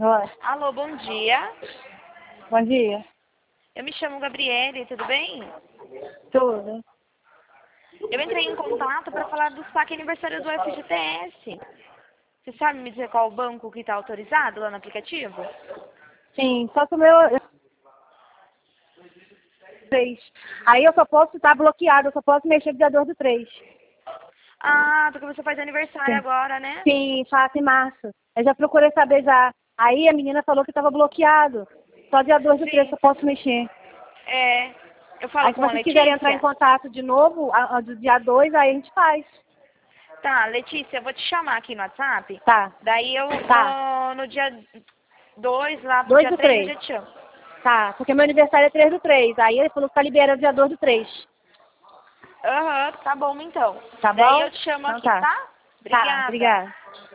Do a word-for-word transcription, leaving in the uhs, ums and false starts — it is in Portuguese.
Oi. Alô, bom dia. Bom dia. Eu me chamo Gabriele, tudo bem? Tudo. Eu entrei em contato para falar do saque aniversário do F G T S. Você sabe me dizer qual o banco que está autorizado lá no aplicativo? Sim, só que o meu... três. Aí eu só posso estar bloqueado, eu só posso mexer no dia dois do três. Ah, porque você faz aniversário Sim. agora, né? Sim, faço em março. Eu já procurei saber já. Aí a menina falou que estava bloqueado. Só dia dois do três Sim. eu posso mexer. É, eu falo Aí se com a vocês quiserem entrar em Letícia. contato de novo, a, a do dia dois, aí a gente faz. Tá, Letícia, eu vou te chamar aqui no WhatsApp. Tá, Daí eu tá. no, no dia dois lá pro dois dia do três eu três. já te chamo. Tá, porque meu aniversário é três do três. Aí ele falou que tá liberando dia dois do três. Aham, tá bom então. Tá Daí bom? eu te chamo Então aqui, tá. tá? Tá, Obrigada. obrigada.